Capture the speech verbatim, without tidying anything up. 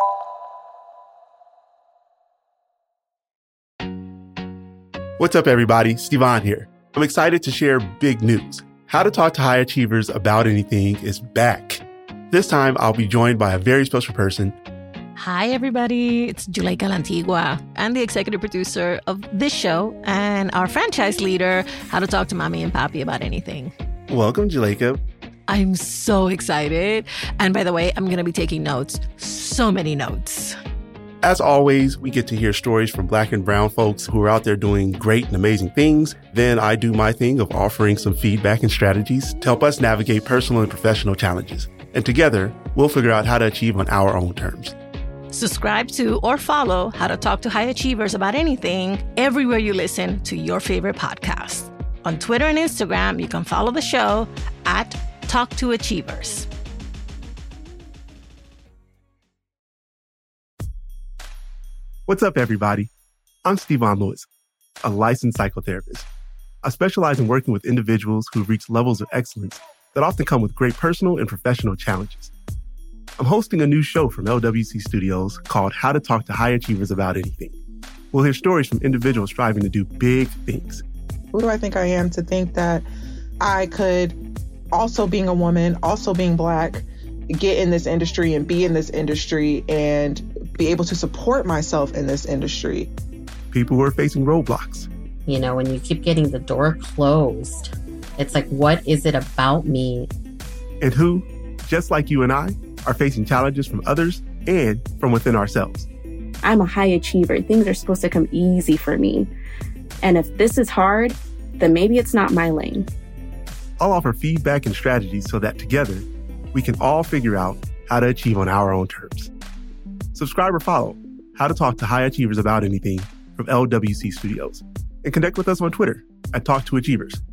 What's up, everybody? Stevan here. I'm excited to share big news. How to Talk to High Achievers About Anything is back. This time, I'll be joined by a very special person. Hi, everybody. It's Juleyka Lantigua. I'm the executive producer of this show and our franchise leader, How to Talk to Mommy and Papi About Anything. Welcome, Juleyka. I'm so excited. And by the way, I'm going to be taking notes. So many notes. As always, we get to hear stories from Black and brown folks who are out there doing great and amazing things. Then I do my thing of offering some feedback and strategies to help us navigate personal and professional challenges. And together, we'll figure out how to achieve on our own terms. Subscribe to or follow How to Talk to High Achievers About Anything everywhere you listen to your favorite podcast. On Twitter and Instagram, you can follow the show at Talk to Achievers. What's up, everybody? I'm Stevan Lewis, a licensed psychotherapist. I specialize in working with individuals who reach levels of excellence that often come with great personal and professional challenges. I'm hosting a new show from L W C Studios called How to Talk to High Achievers About Anything. We'll hear stories from individuals striving to do big things. Who do I think I am to think that I could, also being a woman, also being Black, get in this industry and be in this industry and be able to support myself in this industry? People who are facing roadblocks. You know, when you keep getting the door closed, it's like, what is it about me? And who, just like you and I, are facing challenges from others and from within ourselves. I'm a high achiever. Things are supposed to come easy for me. And if this is hard, then maybe it's not my lane. I'll offer feedback and strategies so that together, we can all figure out how to achieve on our own terms. Subscribe or follow How to Talk to High Achievers About Anything from L W C Studios. And connect with us on Twitter at Talk to Achievers.